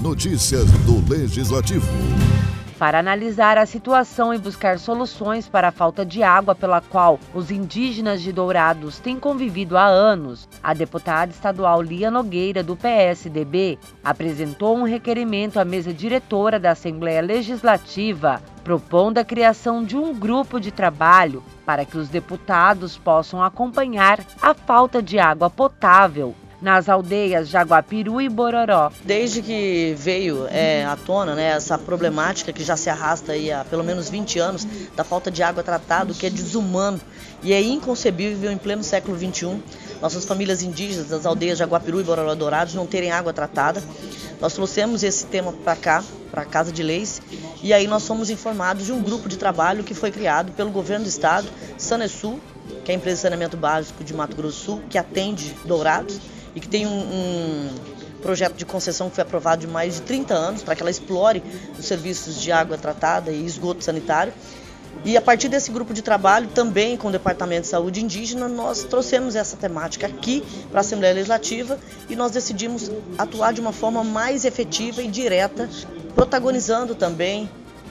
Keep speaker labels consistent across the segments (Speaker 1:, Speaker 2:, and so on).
Speaker 1: Notícias do Legislativo.
Speaker 2: Para analisar a situação e buscar soluções para a falta de água pela qual os indígenas de Dourados têm convivido há anos, a deputada estadual Lia Nogueira, do PSDB, apresentou um requerimento à mesa diretora da Assembleia Legislativa, propondo a criação de um grupo de trabalho para que os deputados possam acompanhar a falta de água potável nas aldeias Jaguapiru e Bororó.
Speaker 3: Desde que veio à tona, essa problemática que já se arrasta aí há pelo menos 20 anos, da falta de água tratada, que é desumano e é inconcebível em pleno século XXI, nossas famílias indígenas das aldeias Jaguapiru e Bororó Dourados não terem água tratada. Nós trouxemos esse tema para cá, para a Casa de Leis, e aí nós fomos informados de um grupo de trabalho que foi criado pelo governo do estado, Sanesul, que é a empresa de saneamento básico de Mato Grosso do Sul, que atende Dourados, e que tem um projeto de concessão que foi aprovado de mais de 30 anos para que ela explore os serviços de água tratada e esgoto sanitário. E a partir desse grupo de trabalho, também com o Departamento de Saúde Indígena, nós trouxemos essa temática aqui para a Assembleia Legislativa e nós decidimos atuar de uma forma mais efetiva e direta, protagonizando também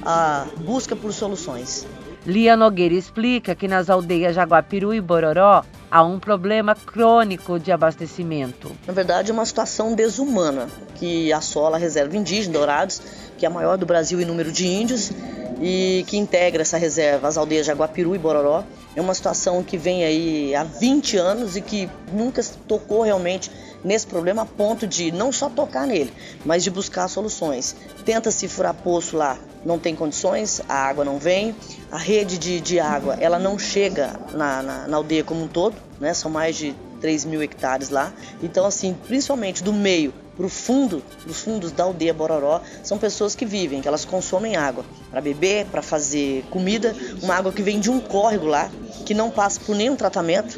Speaker 3: a busca por soluções.
Speaker 2: Lia Nogueira explica que nas aldeias Jaguapiru e Bororó há um problema crônico de abastecimento.
Speaker 3: Na verdade, é uma situação desumana que assola a reserva indígena Dourados, que é a maior do Brasil em número de índios e que integra essa reserva as aldeias Jaguapiru e Bororó. É uma situação que vem aí há 20 anos e que nunca tocou realmente nesse problema a ponto de não só tocar nele, mas de buscar soluções. Tenta-se furar poço lá, não tem condições, a água não vem, a rede de água ela não chega na aldeia como um todo, são mais de 3.000 hectares lá. Então, assim, principalmente do meio para o fundo, dos fundos da aldeia Bororó, são pessoas que vivem, que elas consomem água para beber, para fazer comida, uma água que vem de um córrego lá, que não passa por nenhum tratamento,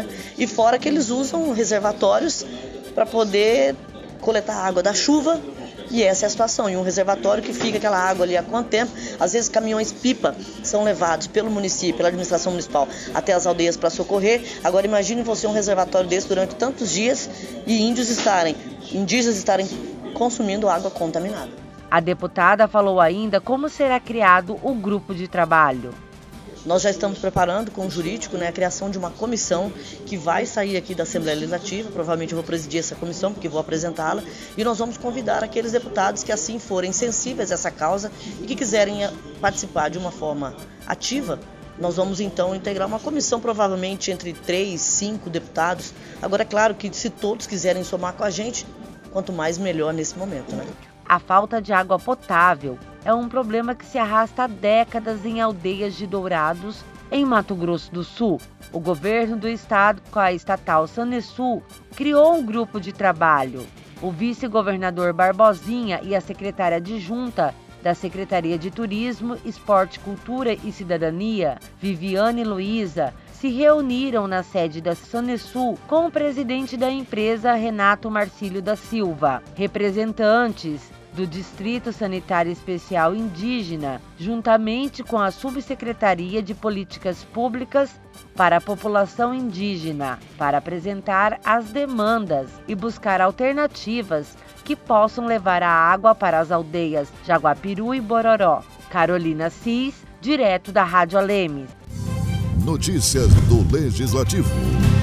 Speaker 3: E fora que eles usam reservatórios para poder coletar a água da chuva, e essa é a situação. E um reservatório que fica aquela água ali há quanto tempo? Às vezes caminhões-pipa são levados pelo município, pela administração municipal, até as aldeias para socorrer. Agora imagine você um reservatório desse durante tantos dias e indígenas estarem consumindo água contaminada.
Speaker 2: A deputada falou ainda como será criado o grupo de trabalho.
Speaker 3: Nós já estamos preparando com o jurídico a criação de uma comissão que vai sair aqui da Assembleia Legislativa. Provavelmente eu vou presidir essa comissão, porque vou apresentá-la. E nós vamos convidar aqueles deputados que assim forem sensíveis a essa causa e que quiserem participar de uma forma ativa. Nós vamos então integrar uma comissão, provavelmente entre 3, 5 deputados. Agora é claro que se todos quiserem somar com a gente, quanto mais melhor nesse momento,
Speaker 2: A falta de água potável é um problema que se arrasta há décadas em aldeias de Dourados, em Mato Grosso do Sul. O governo do estado, com a estatal Sanesul, criou um grupo de trabalho. O vice-governador Barbosinha e a secretária adjunta da Secretaria de Turismo, Esporte, Cultura e Cidadania, Viviane Luiza, se reuniram na sede da Sanesul com o presidente da empresa, Renato Marcílio da Silva, representantes do Distrito Sanitário Especial Indígena, juntamente com a Subsecretaria de Políticas Públicas para a População Indígena, para apresentar as demandas e buscar alternativas que possam levar a água para as aldeias Jaguapiru e Bororó. Carolina Cis, direto da Rádio Alemes.
Speaker 1: Notícias do Legislativo.